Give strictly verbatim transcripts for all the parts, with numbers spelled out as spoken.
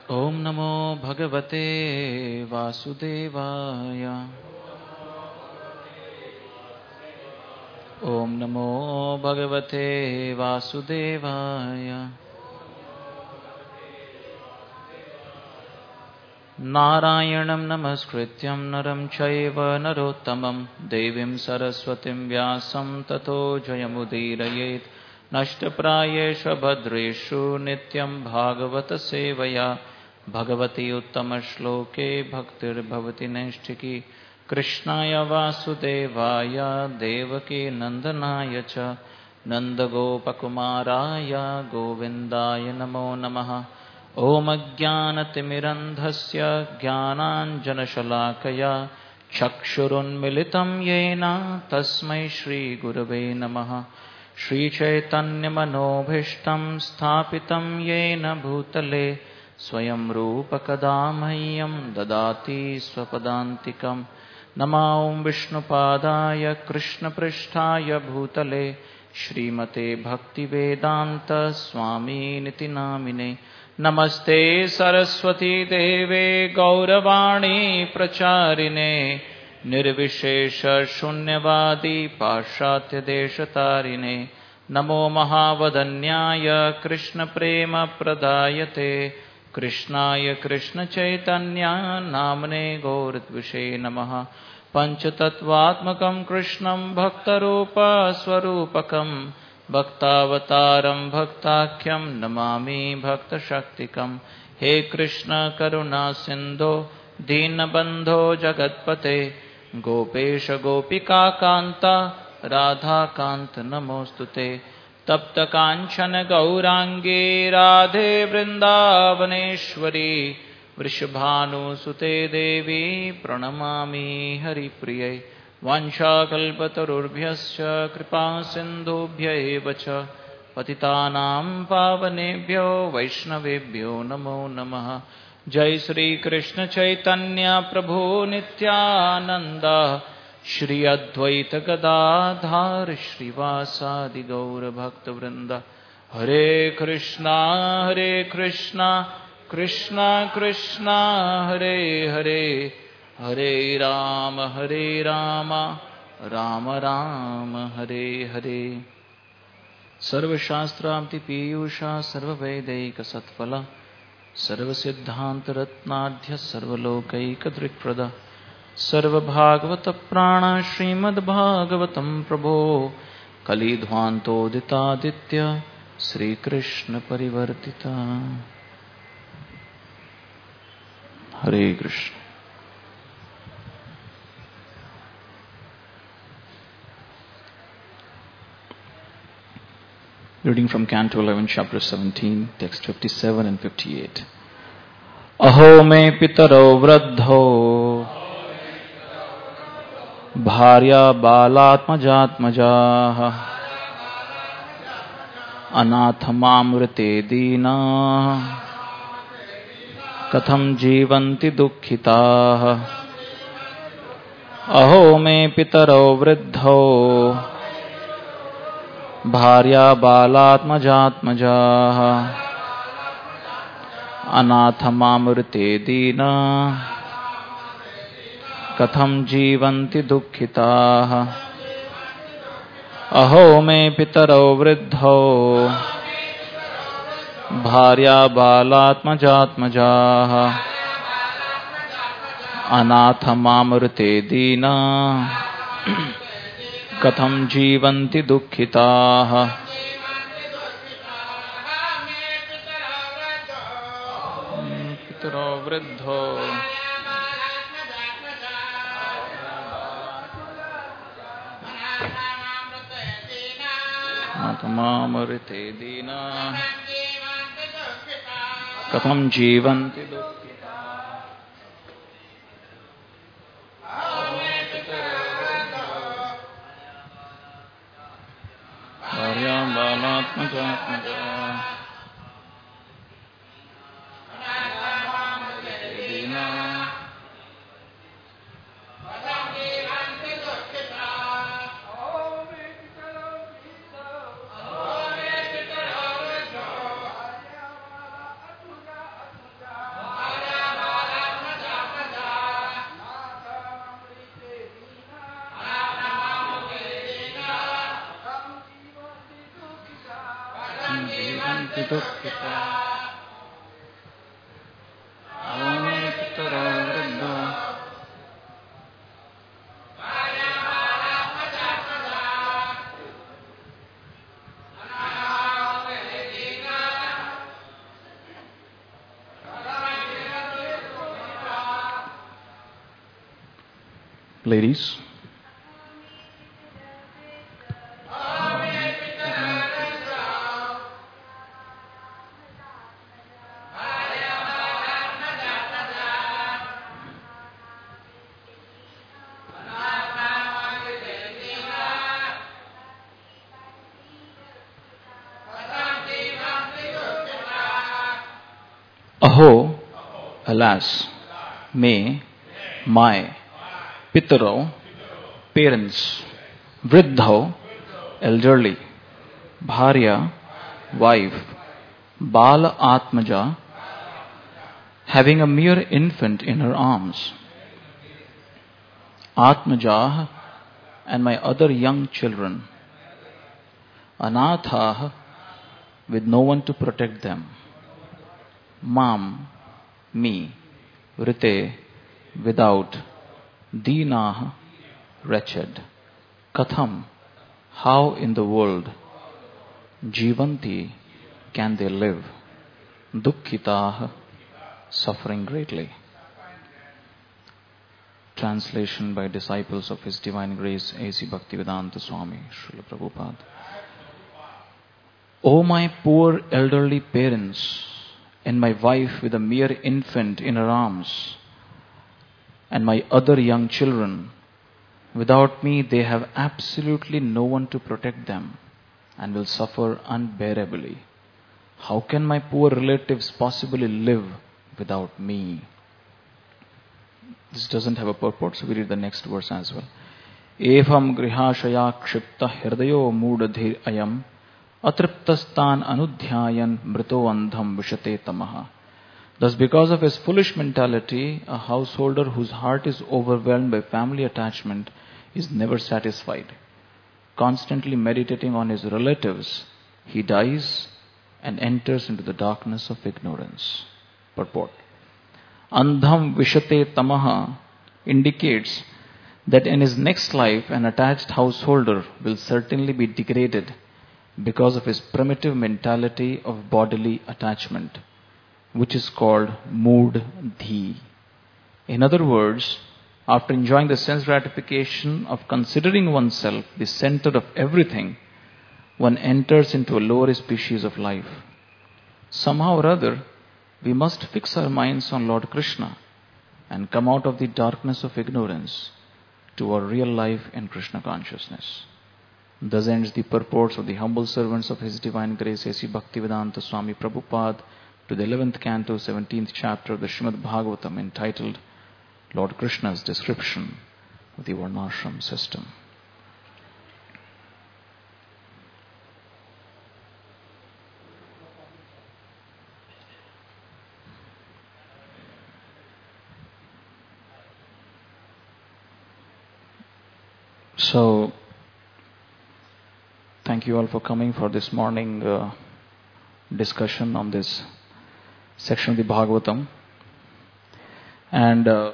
ओम नमो भगवते वासुदेवाय। ओम नमो भगवते वासुदेवाय। नारायणं नमस्कृत्यं नरं चैव नरोत्तमं देवीं सरस्वतीं व्यासं ततो जयमुदीरयेत्। नष्टप्रायेषु भद्रेषु नित्यं भागवत सेवया भगवती उत्तमश्लोके भक्तिर्भवति नैष्ठिकी। कृष्णाय वासुदेवाय देवकी नन्दनाय च नन्दगोपकुमाराय गोविन्दाय नमो नमः। ॐ अज्ञानतिमिरन्धस्य ज्ञानाञ्जनशलाकया चक्षुरुन्मिलितं येन तस्मै श्रीगुरवे नमः। श्रीचैतन्यमनोभीष्टं स्थापितं येन भूतले स्वयं रूप कदा मह्यं ददाति स्वपदान्तिकं। नमो विष्णुपादाय कृष्णपृष्ठाय भूतले श्रीमते भक्तिवेदान्त स्वामिनिति नामिने। नमस्ते सरस्वती देवे गौरवाणी प्रचारिणे निर्विशेष शून्यवादी पाश्चात्य देशतारिणे। नमो महावदन्याय कृष्ण प्रेम प्रदायते कृष्णाय कृष्ण चैतन्य नामने गौरद्विषे नमः। पंचतत्वात्मकं कृष्णं भक्तरूप स्वरूपकं भक्तावतारं भक्ताख्यं नमामि भक्तशक्तिकं। हे कृष्ण करुणा सिंधो दीनबंधो जगत्पते गोपेश गोपिका कांता राधा कांत नमोस्तुते। तप्त कांचन गौरांगे राधे वृंदावनेश्वरी वृषभानुसुते देवी प्रणमामि हरिप्रिये। वाञ्छाकल्पतरुभ्यश्च कृपा सिन्धुभ्य एव च पतितानां पावनेभ्यो वैष्णवेभ्यो नमो नमः। जय श्री कृष्ण चैतन्य प्रभु नित्यानंद श्री अद्वैत गदाधर श्रीवासादि गौर भक्त वृंद। हरे कृष्णा हरे कृष्णा कृष्णा कृष्णा हरे हरे हरे राम हरे राम राम राम हरे हरे। सर्वशास्त्रार्थ पीयूषा सर्ववैदिक सत्फला सर्वसिद्धांत रत्नाढ्य सर्वलोकैकदृक्प्रद सर्वभागवत प्राण श्रीमद्भागवतं प्रभो कलिध्वान्तोदितादित्य श्रीकृष्ण परिवर्तिता। हरे Krishna. Reading from Canto eleven, Chapter seventeen, text fifty-seven and fifty-eight. अहो मे पितरो वृद्धो भार्या बालात्मजात्मजाः अनाथमामृते दीना कथं जीवन्ति दुःखिताः। अहो मे पितरो वृद्धो भार्या बालात्मजात्मजाः अनाथमामृते दीना कथं जीवन्ति दुःखिताः। अहो मे पितरो वृद्धो भार्या बालात्मजात्मजाः अनाथमामृते दीना कथं जीवन्ति दुःखिताः। पितरो वृद्धो अनाथमामृते दीना कथं जीवन्ति दुःखिताः। भार्या बालात्मजात्मजाः दीना दुःखिता अहो मे पितरो वृद्धो Ladies, aho, alas, may, my, pitaro, parents, vriddho, elderly, bharya, wife, bala atmaja, having a mere infant in her arms, atmajah, and my other young children, anathah, with no one to protect them, mam, me, vrite, without, Deenah, wretched. Katham, how in the world, Jivanti, can they live? Dukkhitah, suffering greatly. Translation by disciples of His Divine Grace, A C Bhaktivedanta Swami, Srila Prabhupada. O my poor elderly parents, and my wife with a mere infant in her arms, and my other young children, without me they have absolutely no one to protect them and will suffer unbearably. How can my poor relatives possibly live without me? This doesn't have a purport, so we read the next verse as well. Evam grihashaya kshipta hirdayo moodadhir ayam atriptastan anudhyayan mrito andham vishate tamaha. Thus, because of his foolish mentality, a householder whose heart is overwhelmed by family attachment is never satisfied. Constantly meditating on his relatives, he dies and enters into the darkness of ignorance. Purport. Andham vishate tamaha indicates that in his next life, an attached householder will certainly be degraded because of his primitive mentality of bodily attachment, which is called mood dhi. In other words, after enjoying the sense gratification of considering oneself the center of everything, one enters into a lower species of life. Somehow or other, we must fix our minds on Lord Krishna and come out of the darkness of ignorance to our real life in Krishna consciousness. Thus ends the purports of the humble servants of His Divine Grace, A C Bhaktivedanta Swami Prabhupada, to the eleventh canto, seventeenth chapter of the Srimad Bhagavatam, entitled Lord Krishna's Description of the Varnashram System. So, thank you all for coming for this morning uh, discussion on this section of the Bhagavatam. And uh,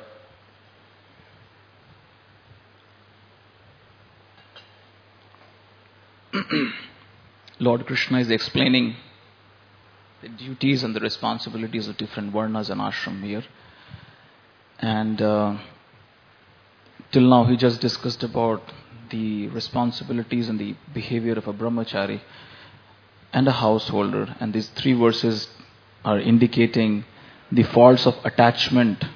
Lord Krishna is explaining the duties and the responsibilities of different varnas and ashram here. And uh, till now he just discussed about the responsibilities and the behavior of a brahmachari and a householder. And these three verses are indicating the faults of attachment,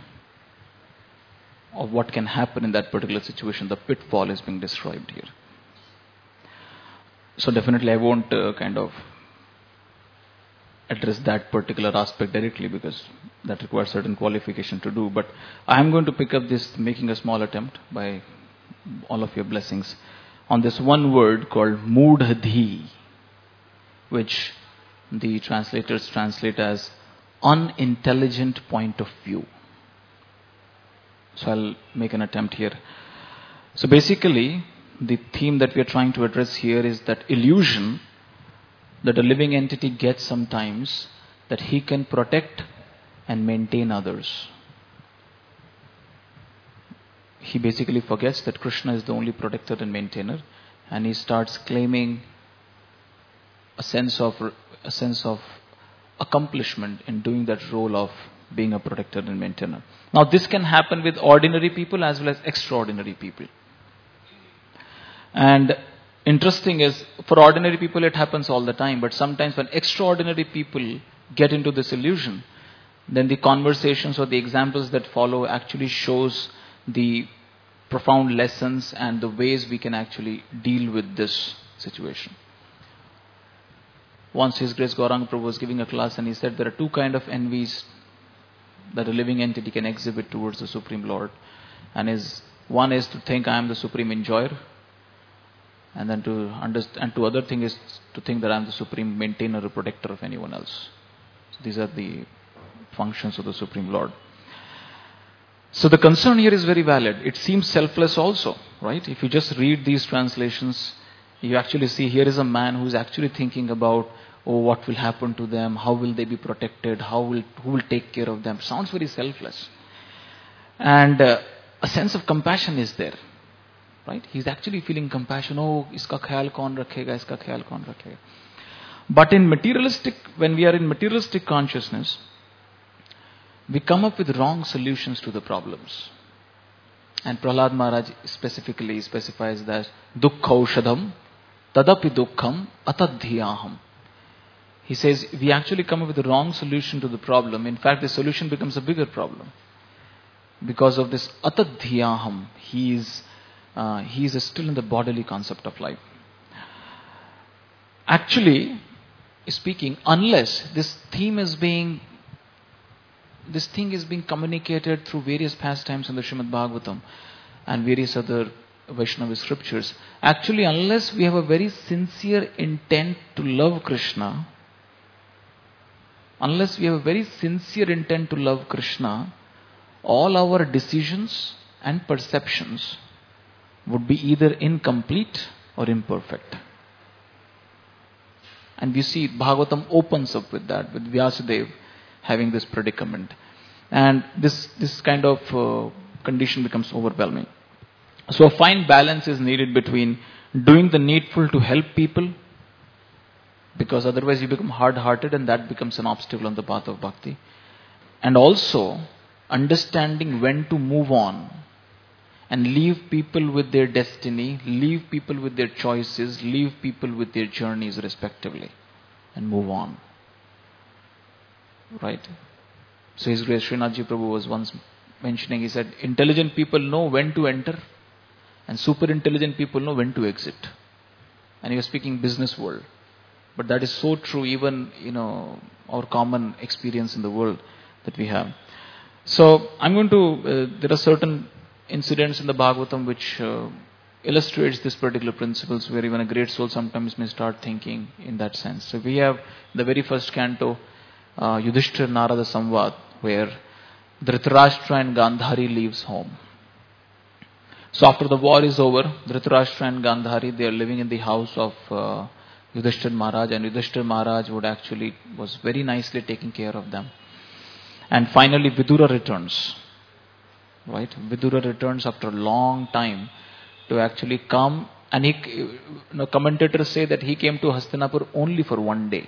of what can happen in that particular situation. The pitfall is being described here. So definitely I won't uh, kind of address that particular aspect directly, because that requires certain qualification to do. But I am going to pick up this, making a small attempt by all of your blessings, on this one word called moodhadhi, which the translators translate as unintelligent point of view. So I'll make an attempt here. So basically, the theme that we are trying to address here is that illusion that a living entity gets sometimes, that he can protect and maintain others. He basically forgets that Krishna is the only protector and maintainer, and he starts claiming a sense of a sense of accomplishment in doing that role of being a protector and maintainer. Now this can happen with ordinary people as well as extraordinary people. And interesting is, for ordinary people it happens all the time, but sometimes when extraordinary people get into this illusion, then the conversations or the examples that follow actually shows the profound lessons and the ways we can actually deal with this situation. Once His Grace Gauranga Prabhu was giving a class, and he said there are two kind of envies that a living entity can exhibit towards the Supreme Lord. And is one is to think I am the supreme enjoyer, and then to understand, and two other thing is to think that I am the supreme maintainer or protector of anyone else. So these are the functions of the Supreme Lord. So the concern here is very valid. It seems selfless also, right? If you just read these translations, you actually see here is a man who is actually thinking about, oh, what will happen to them? How will they be protected? How will who will take care of them? Sounds very selfless. And uh, a sense of compassion is there, right? He's actually feeling compassion. Oh, iska khayal kaun rakhega? Iska khayal kaun rakhega? But in materialistic, when we are in materialistic consciousness, we come up with wrong solutions to the problems. And Prahlad Maharaj specifically specifies that dukkha tadapi dukkham atadhyaham. He says we actually come up with the wrong solution to the problem. In fact, the solution becomes a bigger problem. Because of this atadhyaham, he is, uh, he is still in the bodily concept of life. Actually speaking, unless this theme is being This thing is being communicated through various pastimes in the Srimad Bhagavatam and various other Vaishnava scriptures. Actually, unless we have a very sincere intent to love Krishna, unless we have a very sincere intent to love Krishna, all our decisions and perceptions would be either incomplete or imperfect. And we see Bhagavatam opens up with that, with Vyasadeva having this predicament. And this, this kind of uh, condition becomes overwhelming. So a fine balance is needed between doing the needful to help people, because otherwise you become hard-hearted and that becomes an obstacle on the path of bhakti. And also understanding when to move on and leave people with their destiny, leave people with their choices, leave people with their journeys respectively, and move on. Right? So His Grace Srinathji Prabhu was once mentioning, he said, intelligent people know when to enter and super intelligent people know when to exit. And he was speaking business world. But that is so true, even, you know, our common experience in the world that we have. So I'm going to, uh, there are certain incidents in the Bhagavatam which uh, illustrates this particular principles, where even a great soul sometimes may start thinking in that sense. So we have the very first canto, Uh, Yudhishthira Narada Samvad, where Dhritarashtra and Gandhari leaves home. So after the war is over, Dhritarashtra and Gandhari, they are living in the house of uh, Yudhishthira Maharaj, and Yudhishthira Maharaj would actually, was very nicely taking care of them. And finally Vidura returns, right? Vidura returns after a long time to actually come, and he, you know, commentators say that he came to Hastinapur only for one day.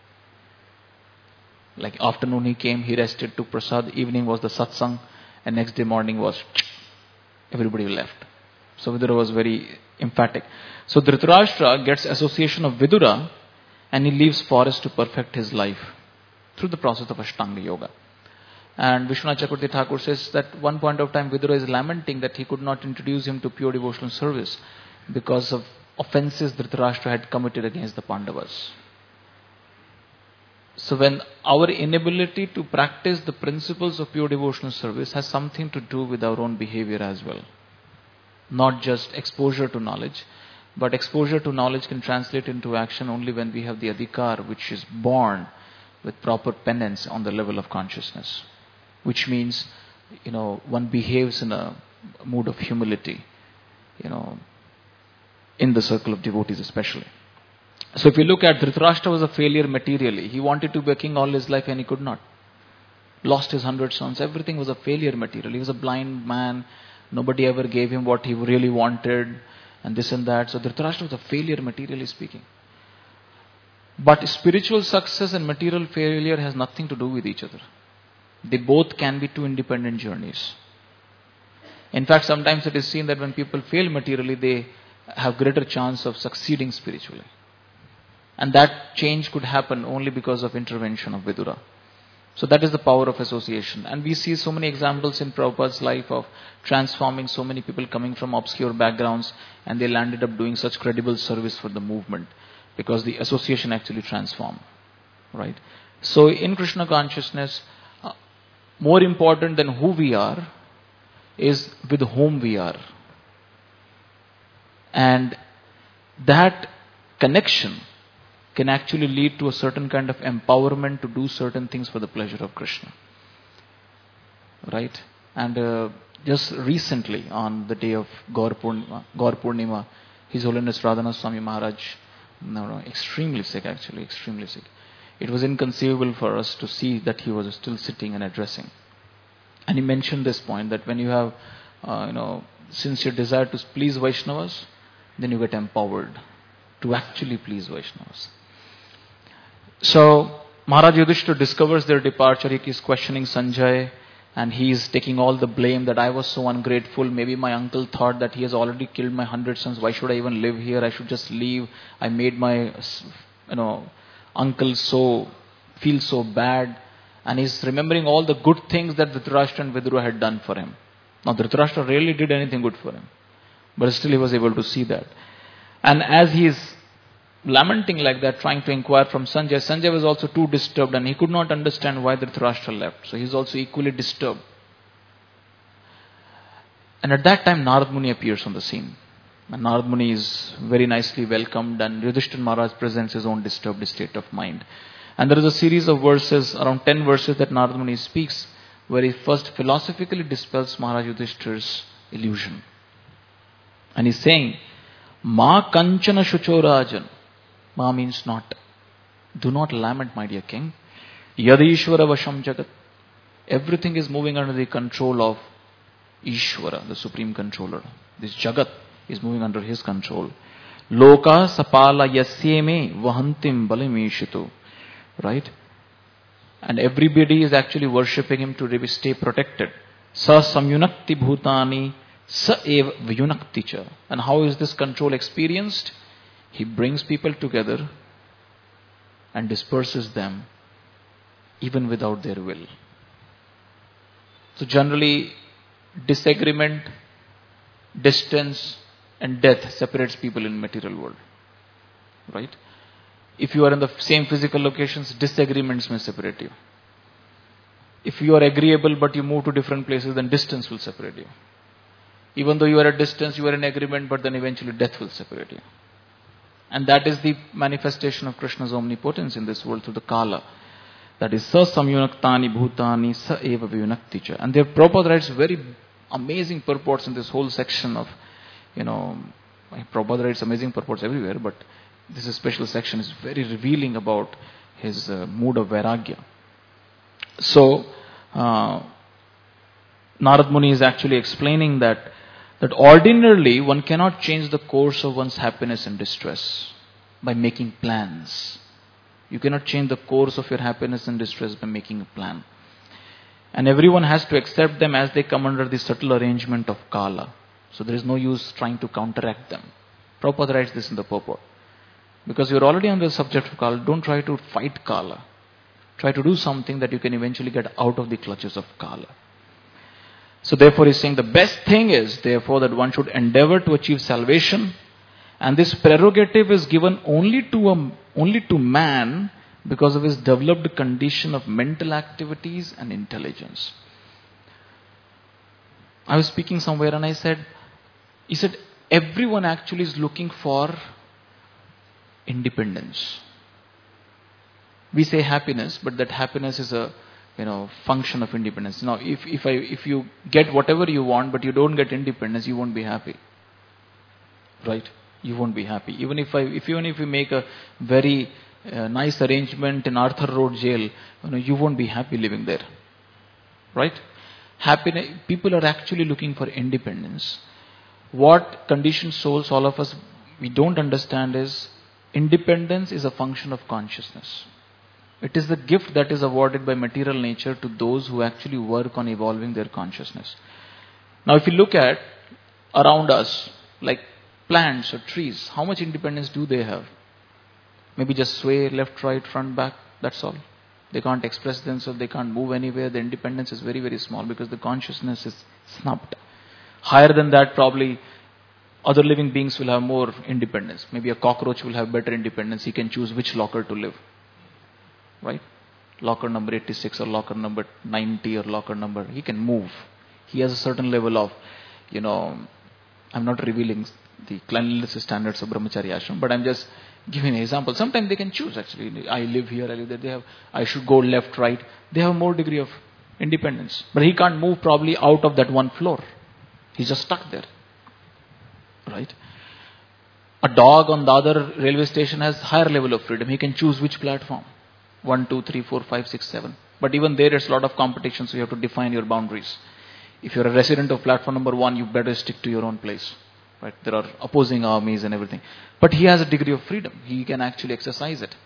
Like afternoon he came, he rested, took prasad, evening was the satsang, and next day morning was everybody left. So Vidura was very emphatic. So Dhritarashtra gets association of Vidura, and he leaves forest to perfect his life through the process of Ashtanga Yoga. And Vishwanath Chakravarti Thakur says that one point of time Vidura is lamenting that he could not introduce him to pure devotional service because of offenses Dhritarashtra had committed against the Pandavas. So when our inability to practice the principles of pure devotional service has something to do with our own behavior as well. Not just exposure to knowledge, but exposure to knowledge can translate into action only when we have the adhikar, which is born with proper penance on the level of consciousness. Which means, you know, one behaves in a mood of humility, you know, in the circle of devotees especially. So if you look at Dhritarashtra was a failure materially. He wanted to be a king all his life and he could not. Lost his hundred sons. Everything was a failure material. He was a blind man. Nobody ever gave him what he really wanted. And this and that. So Dhritarashtra was a failure materially speaking. But spiritual success and material failure has nothing to do with each other. They both can be two independent journeys. In fact, sometimes it is seen that when people fail materially, they have greater chance of succeeding spiritually. And that change could happen only because of intervention of Vidura. So that is the power of association. And we see so many examples in Prabhupada's life of transforming so many people coming from obscure backgrounds, and they landed up doing such credible service for the movement because the association actually transformed. Right? So in Krishna consciousness, uh, more important than who we are is with whom we are. And that connection can actually lead to a certain kind of empowerment to do certain things for the pleasure of Krishna. Right? And uh, just recently, on the day of Gaur Purnima, Gaur Purnima, His Holiness Radhanath Swami Maharaj, no, no, extremely sick actually, extremely sick. It was inconceivable for us to see that he was still sitting and addressing. And he mentioned this point that when you have, uh, you know, sincere desire to please Vaishnavas, then you get empowered to actually please Vaishnavas. So, Maharaj Yudhishthira discovers their departure. He is questioning Sanjay and he is taking all the blame that I was so ungrateful. Maybe my uncle thought that he has already killed my hundred sons. Why should I even live here? I should just leave. I made my, you know, uncle so, feel so bad. And he's remembering all the good things that Dhritarashtra and Vidura had done for him. Now, Dhritarashtra really did anything good for him. But still he was able to see that. And as he is lamenting like that, trying to inquire from Sanjay, Sanjay was also too disturbed and he could not understand why Dhritarashtra left. So he's also equally disturbed. And at that time, Narad Muni appears on the scene. And Narad Muni is very nicely welcomed, and Yudhishthira Maharaj presents his own disturbed state of mind. And there is a series of verses, around ten verses that Narad Muni speaks, where he first philosophically dispels Maharaj Yudhishthira's illusion. And he's saying, Ma kanchana shuchorajan. Ma means not. Do not lament, my dear king. Yadishvara vasham jagat. Everything is moving under the control of Ishvara, the supreme controller. This jagat is moving under his control. Loka sapala yasyeme vahantim balimeshitu. Right? And everybody is actually worshipping him to stay protected. Sa samyunakti bhutani sa ev vyunakticha. And how is this control experienced? He brings people together and disperses them even without their will. So generally, disagreement, distance and death separates people in material world. Right? If you are in the same physical locations, disagreements may separate you. If you are agreeable but you move to different places, then distance will separate you. Even though you are at distance, you are in agreement, but then eventually death will separate you. And that is the manifestation of Krishna's omnipotence in this world through the Kala. That is, sa samyunaktani bhutani sa eva vyunakticha. And there Prabhupada writes very amazing purports in this whole section of, you know, Prabhupada writes amazing purports everywhere, but this special section is very revealing about his uh, mood of vairagya. So, uh, Narad Muni is actually explaining that that ordinarily one cannot change the course of one's happiness and distress by making plans. You cannot change the course of your happiness and distress by making a plan. And everyone has to accept them as they come under the subtle arrangement of Kala. So there is no use trying to counteract them. Prabhupada writes this in the purport. Because you are already on the subject of Kala, don't try to fight Kala. Try to do something that you can eventually get out of the clutches of Kala. So therefore he's saying the best thing is therefore that one should endeavor to achieve salvation, and this prerogative is given only to a, only to man because of his developed condition of mental activities and intelligence. I was speaking somewhere and I said, he said everyone actually is looking for independence. We say happiness, but that happiness is a you know, function of independence. Now, if, if I, if you get whatever you want, but you don't get independence, you won't be happy. Right? you won't be happy. Even if I, if even if you make a very uh, nice arrangement in Arthur Road jail, you know, you won't be happy living there. Right? Happiness, people are actually looking for independence. What conditioned souls, all of us, we don't understand is independence is a function of consciousness. It is the gift that is awarded by material nature to those who actually work on evolving their consciousness. Now, if you look at around us, like plants or trees, how much independence do they have? Maybe just sway left, right, front, back, that's all. They can't express themselves, they can't move anywhere. The independence is very, very small because the consciousness is snubbed. Higher than that, probably other living beings will have more independence. Maybe a cockroach will have better independence. He can choose which locker to live. Right? Locker number eighty-six or locker number ninety or locker number. He can move. He has a certain level of, you know, I'm not revealing the cleanliness standards of Brahmachari Ashram, but I'm just giving an example. Sometimes they can choose actually. I live here, I live there. They have, I should go left, right. They have more degree of independence. But he can't move probably out of that one floor. He's just stuck there. Right? A dog on the other railway station has higher level of freedom. He can choose which platform. One, two, three, four, five, six, seven. But even there, there's a lot of competition, so you have to define your boundaries. If you're a resident of platform number one, you better stick to your own place. Right? There are opposing armies and everything. But he has a degree of freedom. He can actually exercise it.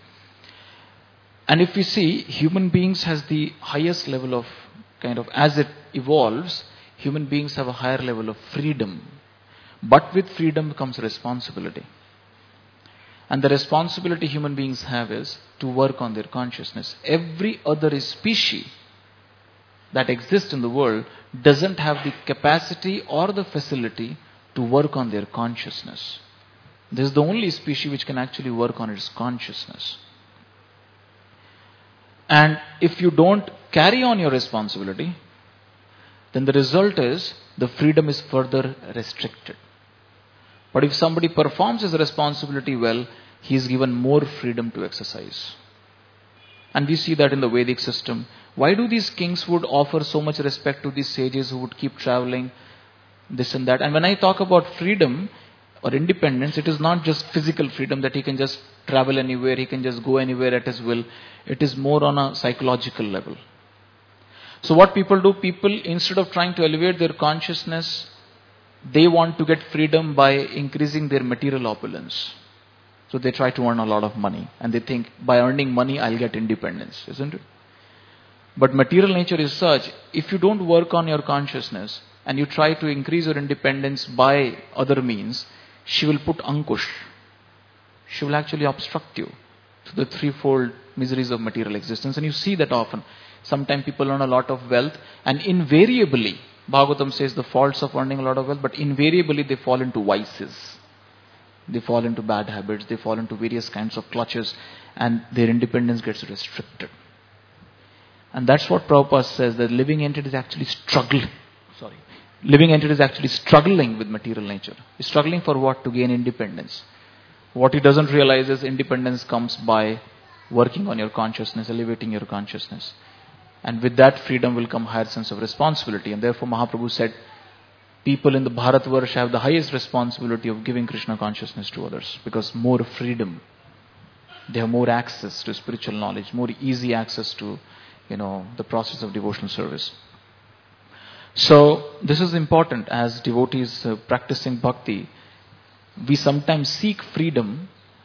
And if we see, human beings has the highest level of kind of, as it evolves, human beings have a higher level of freedom. But with freedom comes responsibility. And the responsibility human beings have is to work on their consciousness. Every other species that exists in the world doesn't have the capacity or the facility to work on their consciousness. This is the only species which can actually work on its consciousness. And if you don't carry on your responsibility, then the result is the freedom is further restricted. But if somebody performs his responsibility well, he is given more freedom to exercise. And we see that in the Vedic system. Why do these kings would offer so much respect to these sages who would keep traveling, this and that? And when I talk about freedom or independence, it is not just physical freedom that he can just travel anywhere, he can just go anywhere at his will. It is more on a psychological level. So what people do, people instead of trying to elevate their consciousness, they want to get freedom by increasing their material opulence. So they try to earn a lot of money. And they think, by earning money, I'll get independence, isn't it? But material nature is such, if you don't work on your consciousness and you try to increase your independence by other means, she will put ankush. She will actually obstruct you to the threefold miseries of material existence. And you see that often. Sometimes people earn a lot of wealth and invariably, Bhagavatam says the faults of earning a lot of wealth, but invariably they fall into vices. They fall into bad habits, they fall into various kinds of clutches, and their independence gets restricted. And that's what Prabhupada says, that living entity is actually struggling. Sorry. Living entity is actually struggling with material nature. He's struggling for what? To gain independence. What he doesn't realize is independence comes by working on your consciousness, elevating your consciousness. And with that freedom will come higher sense of responsibility. And therefore Mahaprabhu said, people in the Bharatvarsha have the highest responsibility of giving Krishna consciousness to others. Because more freedom. They have more access to spiritual knowledge, more easy access to, you know, the process of devotional service. So this is important as devotees uh, practicing bhakti. We sometimes seek freedom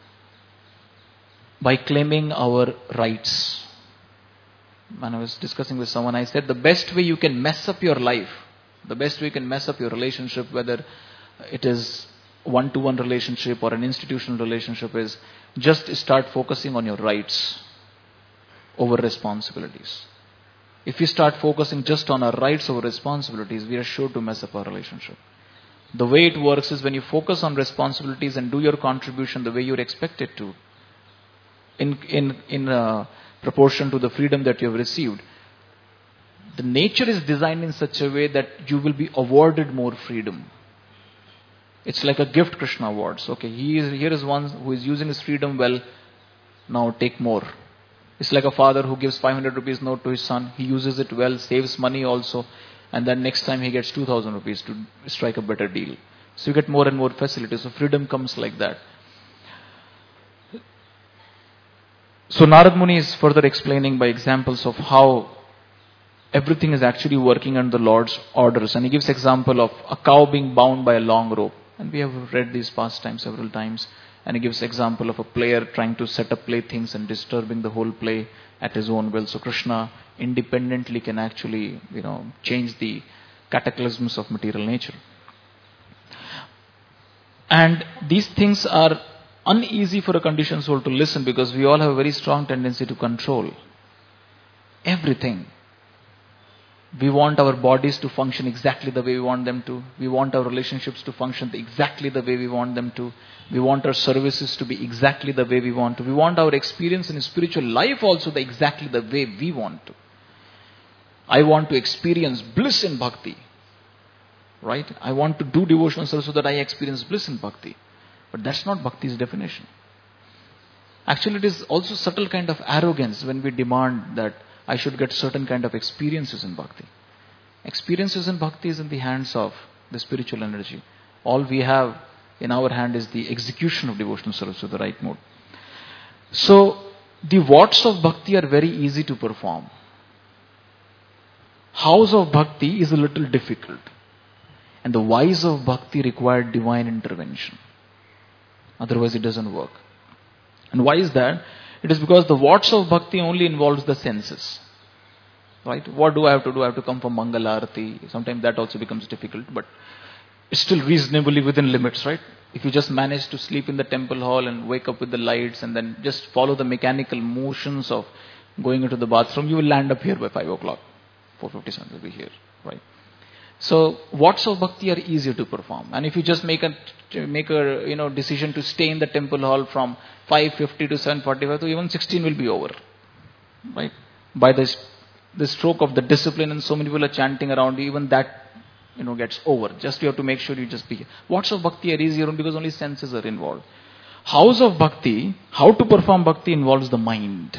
by claiming our rights. When I was discussing with someone, I said the best way you can mess up your life, the best way you can mess up your relationship, whether it is one-to-one relationship or an institutional relationship, is just start focusing on your rights over responsibilities. If we start focusing just on our rights over responsibilities, we are sure to mess up our relationship. The way it works is when you focus on responsibilities and do your contribution the way you're expected to, in in in uh, proportion to the freedom that you have received, the nature is designed in such a way that you will be awarded more freedom. It's like a gift Krishna awards. Okay, he is, here is one who is using his freedom well, now take more. It's like a father who gives five hundred rupees note to his son. He uses it well, saves money also, and then next time he gets two thousand rupees to strike a better deal. So you get more and more facilities. So freedom comes like that. So Narad Muni is further explaining by examples of how everything is actually working under the Lord's orders. And he gives example of a cow being bound by a long rope. And we have read these pastimes several times. And he gives example of a player trying to set up playthings and disturbing the whole play at his own will. So Krishna independently can actually, you know, change the cataclysms of material nature. And these things are uneasy for a conditioned soul to listen, because we all have a very strong tendency to control everything. We want our bodies to function exactly the way we want them to. We want our relationships to function exactly the way we want them to. We want our services to be exactly the way we want to. We want our experience in spiritual life also the exactly the way we want to. I want to experience bliss in bhakti. Right? I want to do devotional service so that I experience bliss in bhakti. But that's not bhakti's definition. Actually, it is also subtle kind of arrogance when we demand that I should get certain kind of experiences in bhakti. Experiences in bhakti is in the hands of the spiritual energy. All we have in our hand is the execution of devotional service with the right mode. So, the whats of bhakti are very easy to perform. Hows of bhakti is a little difficult. And the whys of bhakti require divine intervention. Otherwise it doesn't work. And why is that? It is because the whats of bhakti only involves the senses. Right? What do I have to do? I have to come for Mangala Arati. Sometimes that also becomes difficult, but it's still reasonably within limits, right? If you just manage to sleep in the temple hall and wake up with the lights and then just follow the mechanical motions of going into the bathroom, you will land up here by five o'clock. four fifty-seven will be here, right? So, whats of bhakti are easier to perform. And if you just make a make a you know decision to stay in the temple hall from five fifty to seven forty-five, so even sixteen will be over, right? By this the stroke of the discipline, and so many people are chanting around, even that you know gets over. Just you have to make sure you just be here. Whats of bhakti are easier because only senses are involved. Hows of bhakti, how to perform bhakti involves the mind.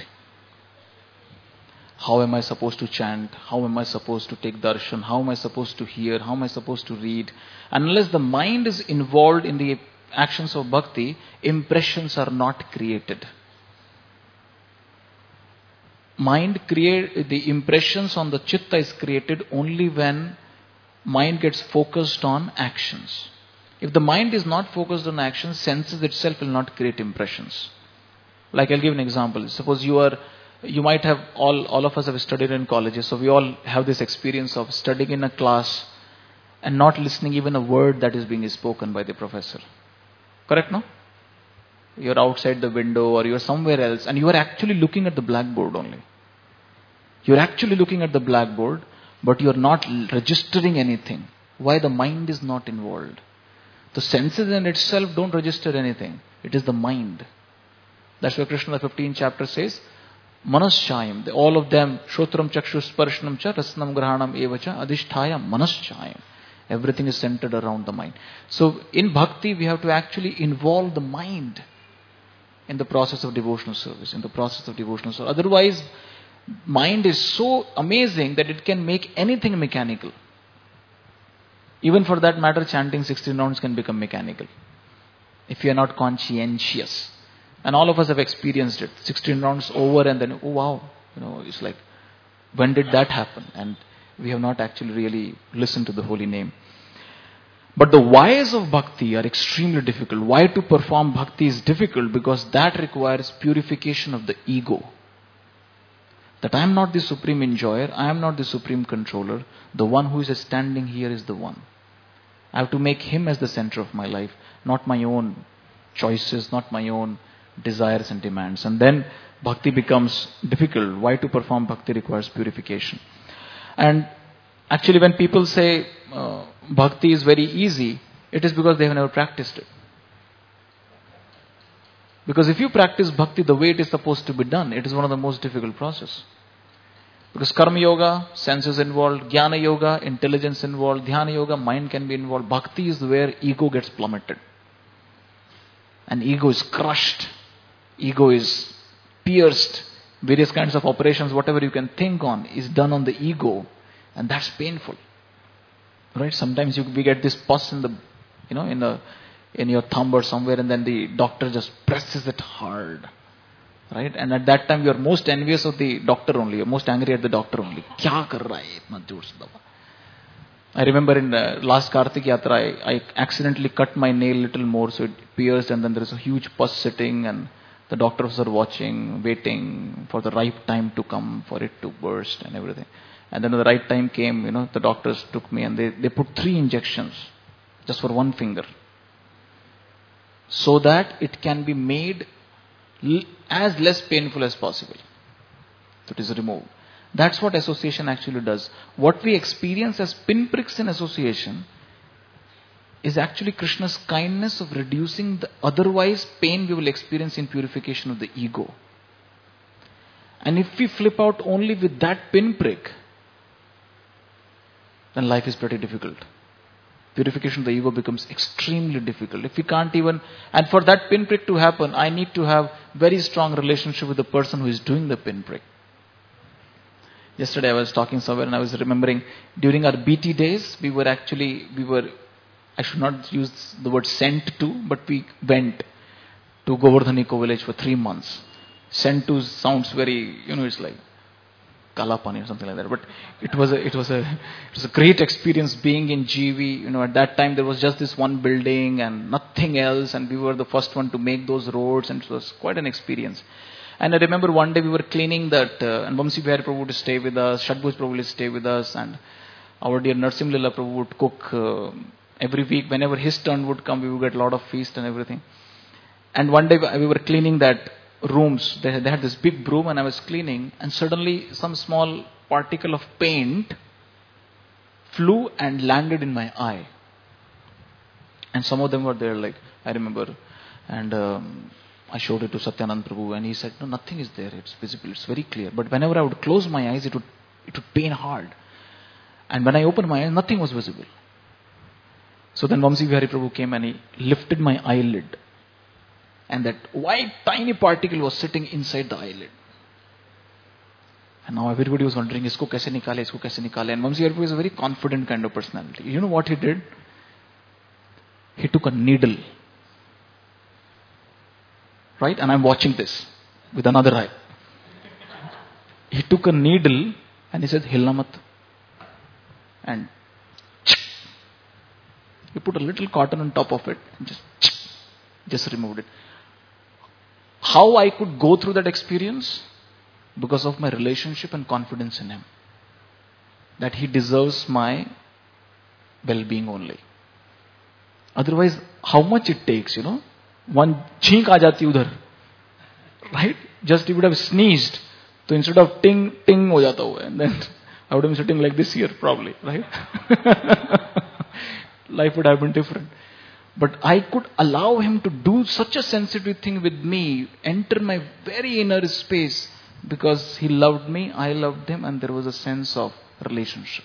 How am I supposed to chant? How am I supposed to take darshan? How am I supposed to hear? How am I supposed to read? Unless the mind is involved in the actions of bhakti, impressions are not created. Mind create the impressions on the chitta is created only when mind gets focused on actions. If the mind is not focused on actions, senses itself will not create impressions. Like I'll give an example. Suppose you are You might have, all, all of us have studied in colleges, so we all have this experience of studying in a class and not listening even a word that is being spoken by the professor. Correct, no? You're outside the window or you're somewhere else and you are actually looking at the blackboard only. You're actually looking at the blackboard, but you're not registering anything. Why? The mind is not involved. The senses in itself don't register anything. It is the mind. That's why Krishna, the fifteenth chapter says, Manaschayam, all of them, Shotram Chakshu Sparshnam Cha, Rasnam Grahanam Evacha, Adhisthaya Manaschayam. Everything is centered around the mind. So in bhakti, we have to actually involve the mind in the process of devotional service, in the process of devotional service. Otherwise, mind is so amazing that it can make anything mechanical. Even for that matter, chanting sixteen rounds can become mechanical if you are not conscientious. And all of us have experienced it. sixteen rounds over and then, oh wow, you know, it's like, when did that happen? And we have not actually really listened to the holy name. But the whys of bhakti are extremely difficult. Why to perform bhakti is difficult? Because that requires purification of the ego. That I am not the supreme enjoyer, I am not the supreme controller. The one who is standing here is the one. I have to make him as the center of my life, not my own choices, not my own desires and demands. And then bhakti becomes difficult. Why to perform bhakti requires purification. And actually when people say uh, bhakti is very easy, it is because they have never practiced it. Because if you practice bhakti the way it is supposed to be done, it is one of the most difficult process. Because karma yoga, senses involved, jnana yoga, intelligence involved, dhyana yoga, mind can be involved. Bhakti is where ego gets plummeted. And ego is crushed. Ego is pierced. Various kinds of operations, whatever you can think on, is done on the ego. And that's painful. Right? Sometimes you, we get this pus in the you know, in a in your thumb or somewhere, and then the doctor just presses it hard. Right? And at that time, you are most envious of the doctor only. You're most angry at the doctor only. Kya kar raha hai itna जोर से दबा? I remember in the last Kartik Yatra, I, I accidentally cut my nail little more, so it pierced, and then there is a huge pus sitting, and the doctors are watching, waiting for the right time to come for it to burst and everything. And then when the right time came, you know, the doctors took me and they, they put three injections just for one finger, so that it can be made l- as less painful as possible. So it is removed. That's what association actually does. What we experience as pinpricks in association is actually Krishna's kindness of reducing the otherwise pain we will experience in purification of the ego. And if we flip out only with that pinprick, then life is pretty difficult. Purification of the ego becomes extremely difficult. If we can't even, and for that pinprick to happen, I need to have very strong relationship with the person who is doing the pinprick. Yesterday I was talking somewhere and I was remembering during our B T days, we were actually, we were, I should not use the word sent to, but we went to Govardhan Eco Village for three months. Sent to sounds very, you know, it's like Kalapani or something like that. But it was a, it was a, it was a great experience being in G V. You know, at that time there was just this one building and nothing else, and we were the first one to make those roads, and it was quite an experience. And I remember one day we were cleaning that, uh, and Vamsi Bihari Prabhu would stay with us, Shadbhuj Prabhu would stay with us, and our dear Narsim Lila Prabhu would cook uh, every week. Whenever his turn would come, we would get a lot of feast and everything. And one day we were cleaning that rooms. They had, they had this big broom, and I was cleaning, and suddenly some small particle of paint flew and landed in my eye. And some of them were there, like, I remember, and um, I showed it to Satyanand Prabhu, and he said, no, nothing is there, it's visible, it's very clear. But whenever I would close my eyes, it would, it would pain hard. And when I opened my eyes, nothing was visible. So then Vamsi Bihari Prabhu came and he lifted my eyelid. And that white tiny particle was sitting inside the eyelid. And now everybody was wondering, isko kaise nikale, isko kaise nikale. And Vamsi Bihari Prabhu is a very confident kind of personality. You know what he did? He took a needle. Right? And I'm watching this with another eye. He took a needle and he said, Hilna mat. And he put a little cotton on top of it and just, just removed it. How I could go through that experience? Because of my relationship and confidence in him. That he deserves my well-being only. Otherwise, how much it takes, you know? One chink aa jati udhar. Right? Just he would have sneezed. So instead of ting, ting ho jata hua. And then I would have been sitting like this here probably. Right? Life would have been different. But I could allow him to do such a sensitive thing with me, enter my very inner space, because he loved me, I loved him, and there was a sense of relationship.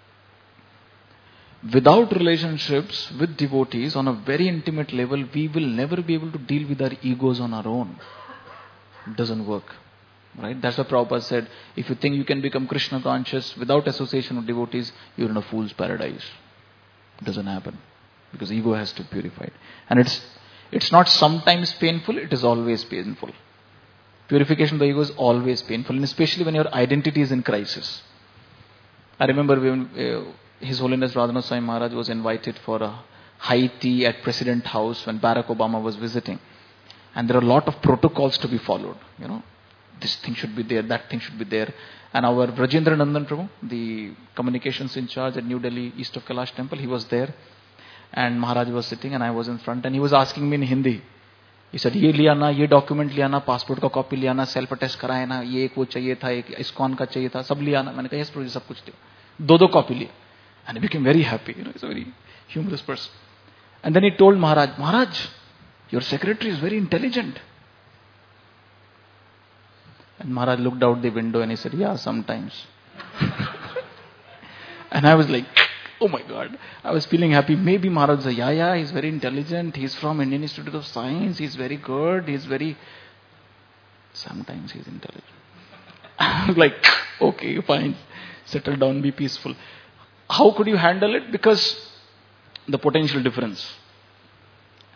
Without relationships with devotees on a very intimate level, we will never be able to deal with our egos on our own. It doesn't work. Right? That's what Prabhupada said. If you think you can become Krishna conscious without association with devotees, you're in a fool's paradise. It doesn't happen. Because ego has to be purified. And it's it's not sometimes painful, it is always painful. Purification of the ego is always painful, and especially when your identity is in crisis. I remember when uh, His Holiness Radhanath Swami Maharaj was invited for a high tea at President House when Barack Obama was visiting. And there are a lot of protocols to be followed. You know, this thing should be there, that thing should be there. And our Brajendra Nandan Prabhu, the communications in charge at New Delhi, east of Kailash Temple, he was there. And Maharaj was sitting and I was in front, and he was asking me in Hindi. He said, ये लिया ना, ये document लिया ना, passport का copy लिया ना, self attest कराया ना, ये एक वो चाहिए था, एक ISKCON का चाहिए था, सब लिया ना. मैंने कहा, yes Prabhuji, सब कुछ लिया. दो दो copy लिए. And he became very happy. You know, he's a very humorous person. And then he told Maharaj, Maharaj, your secretary is very intelligent. And Maharaj looked out the window and he said, yeah, sometimes. And I was like, oh my God. I was feeling happy. Maybe Maharaj said, yeah, yeah, he's very intelligent. He's from Indian Institute of Science. He's very good. He's very... Sometimes he's intelligent. I was like, okay, fine. Settle down, be peaceful. How could you handle it? Because the potential difference.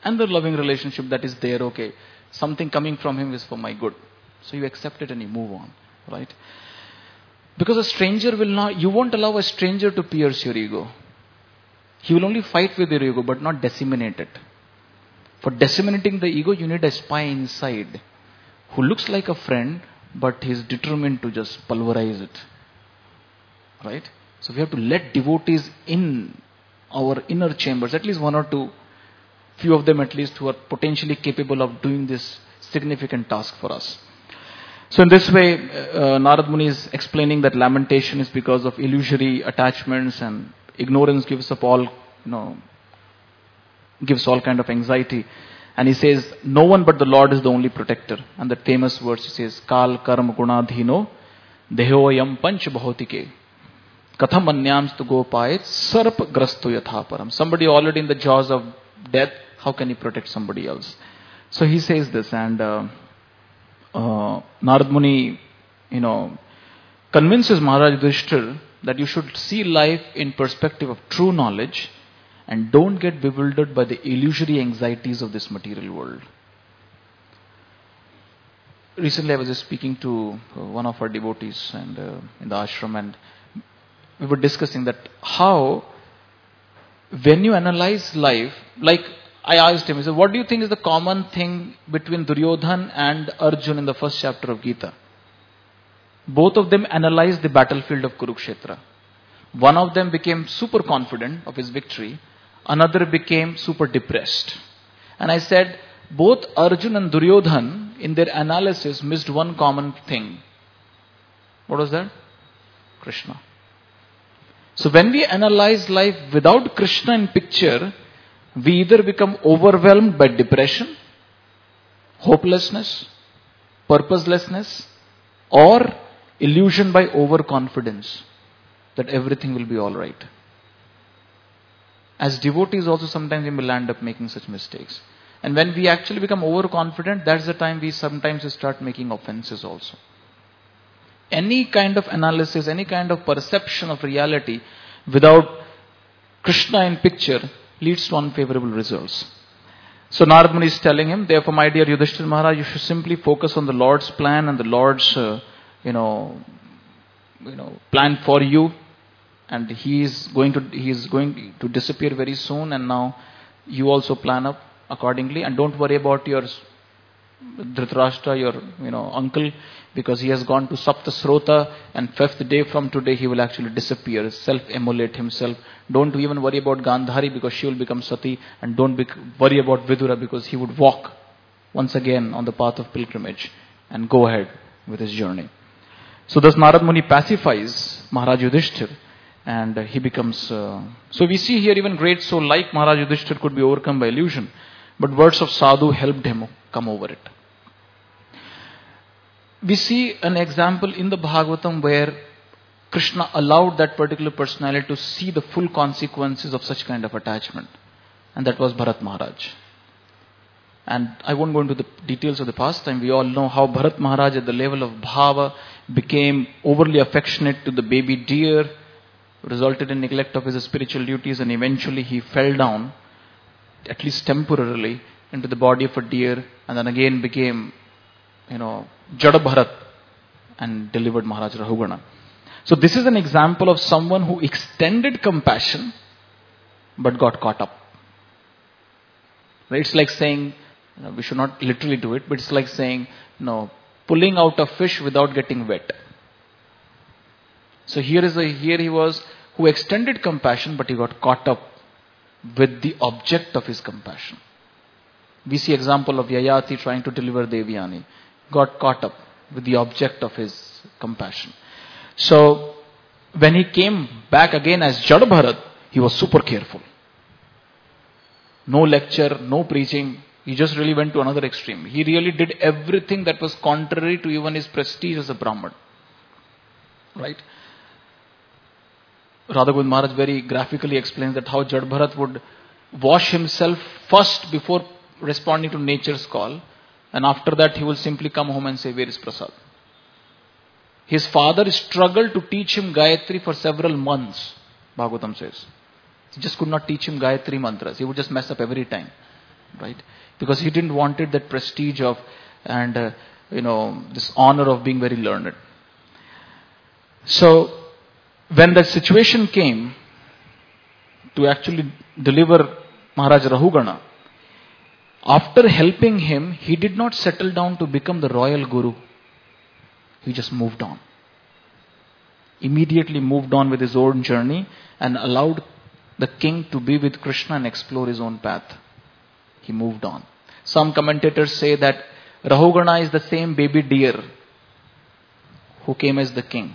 and the loving relationship that is there, okay, something coming from him is for my good. So you accept it and you move on, right? Because a stranger will not, you won't allow a stranger to pierce your ego. He will only fight with your ego, but not disseminate it. For disseminating the ego, you need a spy inside who looks like a friend, but he's determined to just pulverize it. Right? So we have to let devotees in our inner chambers, at least one or two, few of them at least, who are potentially capable of doing this significant task for us. So in this way, uh, Narad Muni is explaining that lamentation is because of illusory attachments, and ignorance gives up all, you know, gives all kind of anxiety. And he says, no one but the Lord is the only protector. And that famous verse, he says, Kal karma guna dhino dehoyam panch bhautike katham anyams tu gopayet sarp grasto yatha param. Somebody already in the jaws of death, how can he protect somebody else? So he says this, and uh, uh, Narad Muni, you know, convinces Maharaj Yudhishthira that you should see life in perspective of true knowledge and don't get bewildered by the illusory anxieties of this material world. Recently I was just speaking to one of our devotees and uh, in the ashram, and we were discussing that how when you analyze life, like I asked him, I said, what do you think is the common thing between Duryodhan and Arjun in the first chapter of Gita? Both of them analyzed the battlefield of Kurukshetra. One of them became super confident of his victory. Another became super depressed. And I said, both Arjun and Duryodhan in their analysis missed one common thing. What was that? Krishna. So when we analyze life without Krishna in picture, we either become overwhelmed by depression, hopelessness, purposelessness, or illusion by overconfidence that everything will be alright. As devotees also sometimes we will end up making such mistakes. And when we actually become overconfident, that's the time we sometimes start making offenses also. Any kind of analysis, any kind of perception of reality without Krishna in picture leads to unfavorable results. So Narad Muni is telling him, therefore my dear Yudhishthira Maharaj, you should simply focus on the Lord's plan and the Lord's, uh, you know, you know, plan for you. And he is going to, he is going to disappear very soon, and now you also plan up accordingly. And don't worry about your Dhritarashtra, your, you know, uncle, because he has gone to Saptasrota, and fifth day from today he will actually disappear, self-immolate himself. Don't even worry about Gandhari because she will become Sati, and don't be, worry about Vidura because he would walk once again on the path of pilgrimage and go ahead with his journey. So thus Narad Muni pacifies Maharaj Yudhishthira, and uh, he becomes... Uh, so we see here even great soul like Maharaj Yudhishthira could be overcome by illusion, but words of sadhu helped him come over it. We see an example in the Bhagavatam where Krishna allowed that particular personality to see the full consequences of such kind of attachment. And that was Bharat Maharaj. And I won't go into the details of the pastime. We all know how Bharat Maharaj at the level of bhava became overly affectionate to the baby deer, resulted in neglect of his spiritual duties, and eventually he fell down, at least temporarily, into the body of a deer, and then again became, you know, Jada Bharat, and delivered Maharaj Rahugana. So this is an example of someone who extended compassion, but got caught up. Right? It's like saying, you know, we should not literally do it, but it's like saying, you know, pulling out a fish without getting wet. So here is a, here he was who extended compassion, but he got caught up with the object of his compassion. We see example of Yayati trying to deliver Devyani, got caught up with the object of his compassion. So when he came back again as Jada Bharat, he was super careful. No lecture, no preaching. He just really went to another extreme. He really did everything that was contrary to even his prestige as a Brahman. Right? Radha Govind Maharaj very graphically explains that how Jada Bharat would wash himself first before responding to nature's call, and after that he will simply come home and say, where is Prasad? His father struggled to teach him Gayatri for several months, Bhagavatam says. He just could not teach him Gayatri mantras. He would just mess up every time. right? Because he didn't wanted that prestige of and uh, you know this honor of being very learned. So when that situation came to actually deliver Maharaj Rahugana, after helping him, he did not settle down to become the royal guru. He just moved on. Immediately moved on with his own journey and allowed the king to be with Krishna and explore his own path. He moved on. Some commentators say that Rahugana is the same baby deer who came as the king.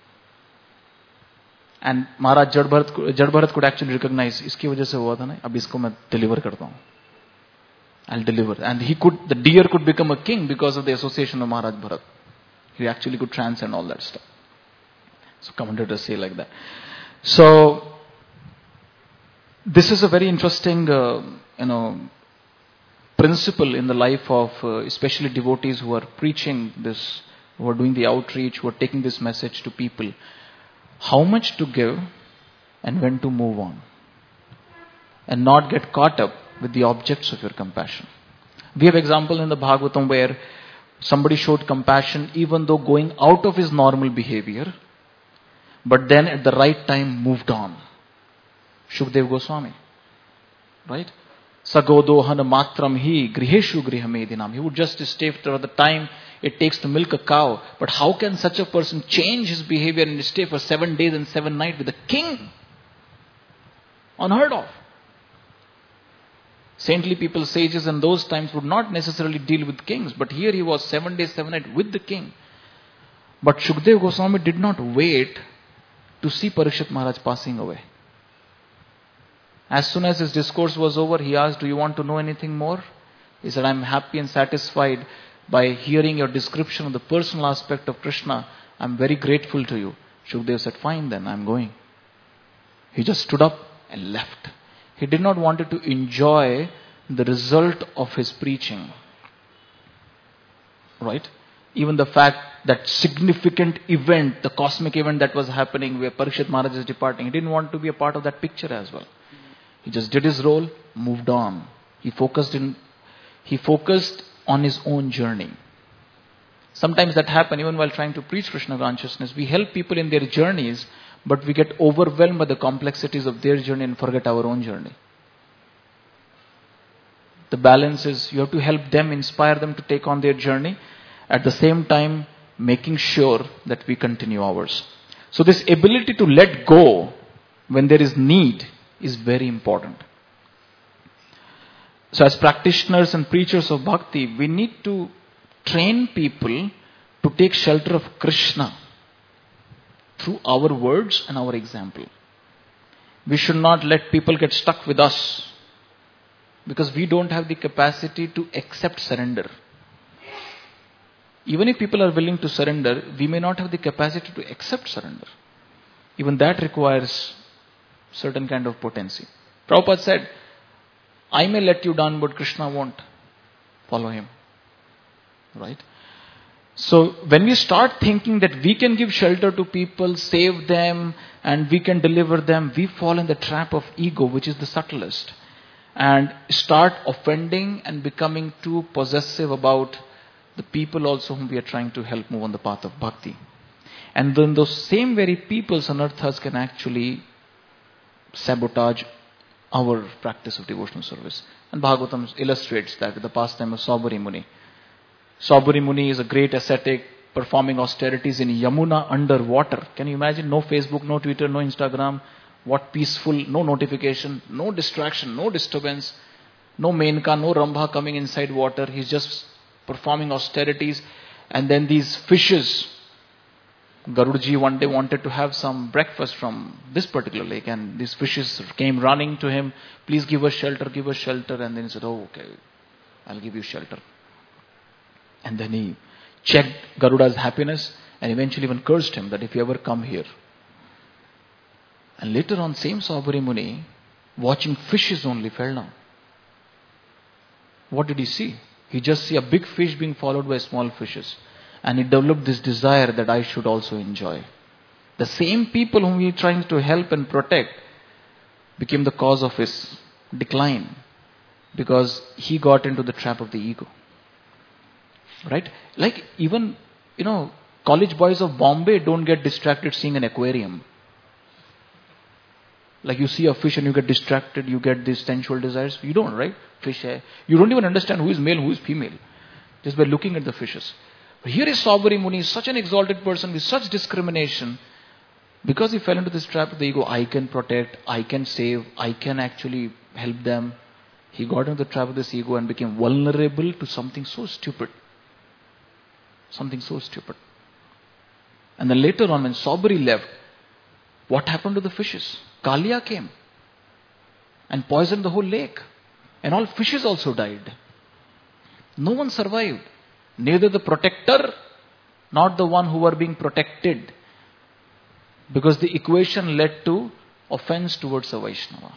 And Maharaj Jadbharat, Jadbharat could actually recognize, इसकी वजह से हुआ था ना, अब इसको मैं deliver करता हूँ. I'll deliver. And he could, the deer could become a king because of the association of Maharaj Bharat. He actually could transcend all that stuff. So commentators say like that. So this is a very interesting, uh, you know, principle in the life of uh, especially devotees who are preaching this, who are doing the outreach, who are taking this message to people. How much to give and when to move on. And not get caught up with the objects of your compassion. We have example in the Bhagavatam where somebody showed compassion even though going out of his normal behavior, but then at the right time moved on. Shukdev Goswami, right? Sagodohana matram hi griheshu grihamedinam. He would just stay for the time it takes to milk a cow. But how can such a person change his behavior and stay for seven days and seven nights with a king? Unheard of. Saintly people, sages in those times would not necessarily deal with kings. But here he was seven days, seven nights with the king. But Shukdev Goswami did not wait to see Parikshit Maharaj passing away. As soon as his discourse was over, he asked, do you want to know anything more? He said, I'm happy and satisfied by hearing your description of the personal aspect of Krishna. I'm very grateful to you. Shukdev said, fine then, I'm going. He just stood up and left. He did not want to enjoy the result of his preaching. Right? Even the fact that significant event, the cosmic event that was happening where Parikshit Maharaj is departing, he didn't want to be a part of that picture as well. He just did his role, moved on. He focused in, he focused on his own journey. Sometimes that happens even while trying to preach Krishna consciousness. We help people in their journeys, but we get overwhelmed by the complexities of their journey and forget our own journey. The balance is you have to help them, inspire them to take on their journey, at the same time making sure that we continue ours. So this ability to let go when there is need is very important. So as practitioners and preachers of bhakti, we need to train people to take shelter of Krishna through our words and our example. We should not let people get stuck with us because we don't have the capacity to accept surrender. Even if people are willing to surrender, we may not have the capacity to accept surrender. Even that requires certain kind of potency. Prabhupada said, I may let you down, but Krishna won't. Follow him. Right? So when we start thinking that we can give shelter to people, save them, and we can deliver them, we fall in the trap of ego, which is the subtlest. And start offending and becoming too possessive about the people also whom we are trying to help move on the path of bhakti. And then those same very people, anarthas, can actually sabotage our practice of devotional service. And Bhagavatam illustrates that with the pastime of Saubhari Muni. Saubhari Muni is a great ascetic performing austerities in Yamuna underwater. Can you imagine? No Facebook, no Twitter, no Instagram. What peaceful, no notification, no distraction, no disturbance, no Menka, no Rambha coming inside water. He's just performing austerities. And then these fishes, Garudaji one day wanted to have some breakfast from this particular lake, and these fishes came running to him, please give us shelter, give us shelter. And then he said, oh, okay, I'll give you shelter. And then he checked Garuda's happiness and eventually even cursed him that if you ever come here. And later on, same Saubhari Muni, watching fishes only, fell down. What did he see? He just see a big fish being followed by small fishes. And he developed this desire that I should also enjoy. The same people whom he is trying to help and protect became the cause of his decline. because he got into the trap of the ego. Right? Like even, you know, college boys of Bombay don't get distracted seeing an aquarium. Like you see a fish and you get distracted, you get these sensual desires. You don't, right? Fish hai. You don't even understand who is male, who is female, just by looking at the fishes. But here is Saubhari Muni, such an exalted person with such discrimination. Because he fell into this trap of the ego, I can protect, I can save, I can actually help them. He got into the trap of this ego and became vulnerable to something so stupid. Something so stupid. And then later on when Saubhari left, what happened to the fishes? Kalia came and poisoned the whole lake. And all fishes also died. No one survived. Neither the protector, nor the one who were being protected. Because the equation led to offense towards a Vaishnava.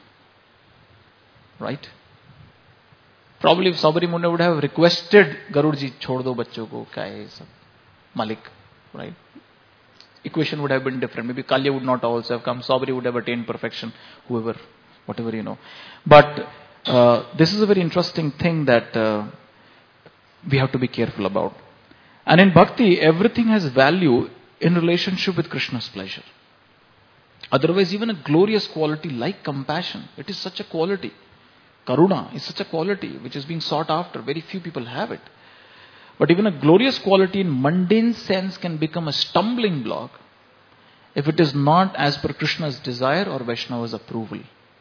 Right? Probably if Saubhari Muni would have requested, Garudji, chhod do bachcho ko, kya hai sab? Malik. Right? Equation would have been different. Maybe Kalya would not also have come. Saubhari would have attained perfection. Whoever, whatever you know. But uh, this is a very interesting thing that uh, we have to be careful about. And in bhakti, everything has value in relationship with Krishna's pleasure. Otherwise, even a glorious quality like compassion, it is such a quality. Karuna is such a quality which is being sought after. Very few people have it. But even a glorious quality in mundane sense can become a stumbling block if it is not as per Krishna's desire or Vaishnava's approval.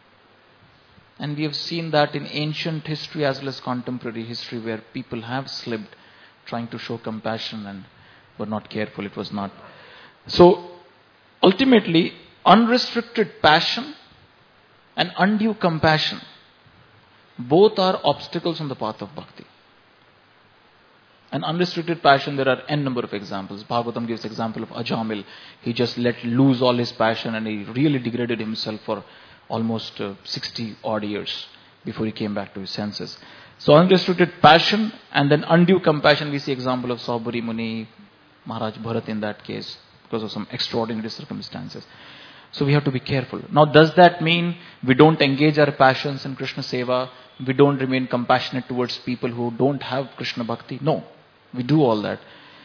And we have seen that in ancient history as well as contemporary history where people have slipped trying to show compassion and were not careful. It was not. So ultimately, unrestricted passion and undue compassion, both are obstacles on the path of bhakti. And unrestricted passion, there are n number of examples. Bhagavatam gives example of Ajamil. He just let loose all his passion and he really degraded himself for almost uh, sixty odd years before he came back to his senses. So unrestricted passion and then undue compassion. We see example of Saubhari Muni, Maharaj Bharat in that case because of some extraordinary circumstances. So we have to be careful. Now does that mean we don't engage our passions in Krishna Seva? We don't remain compassionate towards people who don't have Krishna Bhakti? No. We do all that.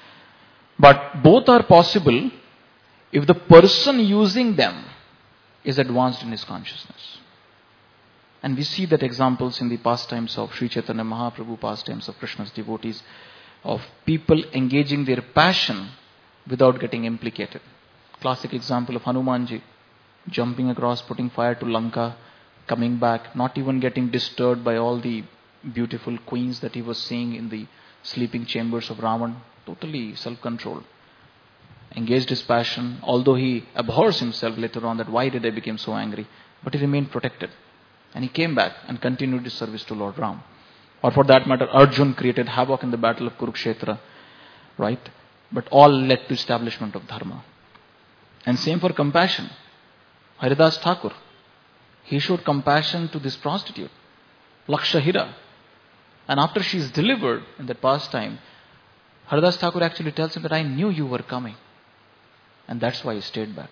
But both are possible if the person using them is advanced in his consciousness. And we see that examples in the pastimes of Sri Chaitanya Mahaprabhu, pastimes of Krishna's devotees, of people engaging their passion without getting implicated. Classic example of Hanumanji, jumping across, putting fire to Lanka, coming back, not even getting disturbed by all the beautiful queens that he was seeing in the sleeping chambers of Ravan. Totally self-controlled. Engaged his passion, although he abhors himself later on that why did I become so angry, but he remained protected. And he came back and continued his service to Lord Ram. Or for that matter, Arjun created havoc in the battle of Kurukshetra, right? But all led to establishment of dharma. And same for compassion. Haridas Thakur, he showed compassion to this prostitute, Lakshahira. And after she is delivered in that pastime, Haridas Thakur actually tells him that I knew you were coming. And that's why he stayed back.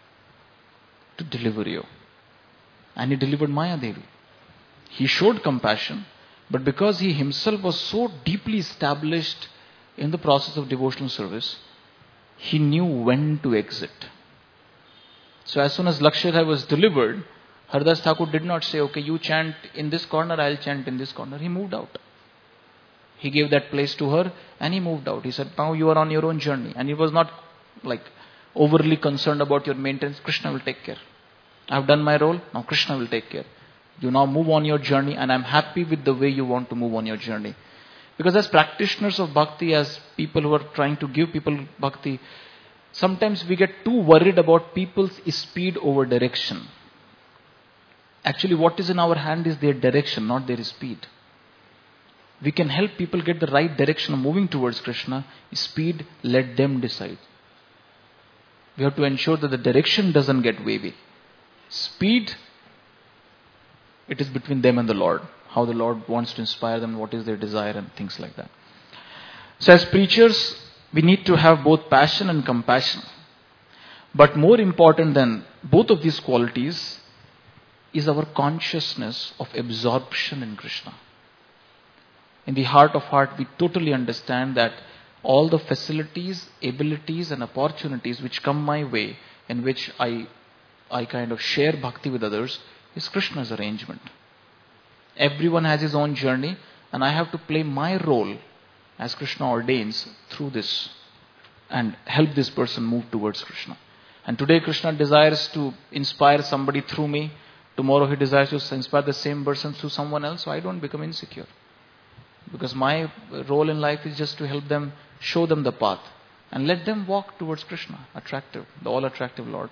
To deliver you. And he delivered Maya Devi. He showed compassion, but because he himself was so deeply established in the process of devotional service, he knew when to exit. So as soon as Lakshadhar was delivered, Haridas Thakur did not say, okay, you chant in this corner, I'll chant in this corner. He moved out. He gave that place to her and he moved out. He said, now you are on your own journey. And he was not like overly concerned about your maintenance. Krishna will take care. I have done my role. Now Krishna will take care. You now move on your journey and I'm happy with the way you want to move on your journey. Because as practitioners of bhakti, as people who are trying to give people bhakti, sometimes we get too worried about people's speed over direction. Actually, what is in our hand is their direction, not their speed. We can help people get the right direction of moving towards Krishna. Speed, let them decide. We have to ensure that the direction doesn't get wavy. Speed, it is between them and the Lord. How the Lord wants to inspire them, what is their desire and things like that. So as preachers, we need to have both passion and compassion. But more important than both of these qualities is our consciousness of absorption in Krishna. In the heart of heart, we totally understand that all the facilities, abilities and opportunities which come my way, in which I, I kind of share bhakti with others, is Krishna's arrangement. Everyone has his own journey, and I have to play my role as Krishna ordains through this and help this person move towards Krishna. And today Krishna desires to inspire somebody through me. Tomorrow he desires to inspire the same person through someone else, so I don't become insecure. Because my role in life is just to help them, show them the path, and let them walk towards Krishna, attractive, the all-attractive Lord.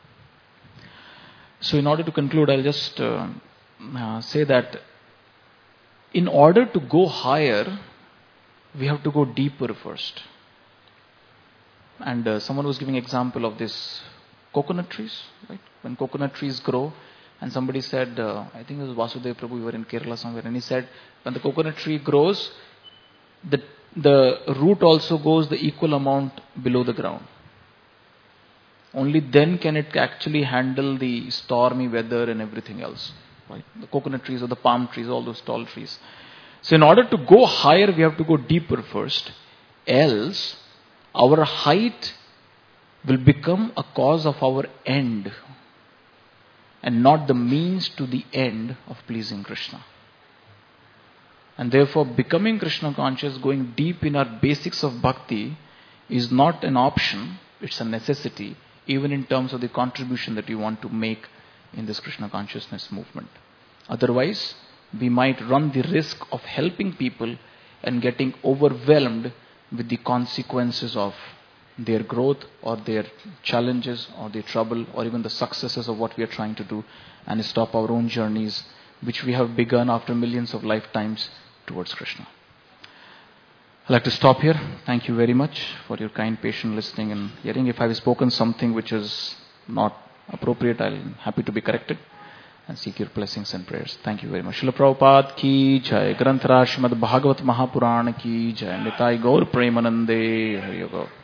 So in order to conclude, I'll just uh, uh, say that in order to go higher, we have to go deeper first. And uh, someone was giving example of this coconut trees, right? When coconut trees grow, and somebody said, uh, I think it was Vasudev Prabhu, we were in Kerala somewhere, and he said, when the coconut tree grows, the, the root also goes the equal amount below the ground. Only then can it actually handle the stormy weather and everything else. Right? The coconut trees or the palm trees, all those tall trees. So in order to go higher, we have to go deeper first. Else, our height will become a cause of our end, and not the means to the end of pleasing Krishna. And therefore, becoming Krishna conscious, going deep in our basics of bhakti, is not an option, it's a necessity, even in terms of the contribution that we want to make in this Krishna consciousness movement. Otherwise, we might run the risk of helping people and getting overwhelmed with the consequences of their growth or their challenges or their trouble or even the successes of what we are trying to do, and stop our own journeys which we have begun after millions of lifetimes towards Krishna. I'd like to stop here. Thank you very much for your kind, patient listening and hearing. If I have spoken something which is not appropriate, I'm happy to be corrected and seek your blessings and prayers. Thank you very much. Srila Prabhupada ki jai. Granthara Srimad Bhagavat Mahapuran ki jai. Nitai Gaur Premanande Hari Gaur.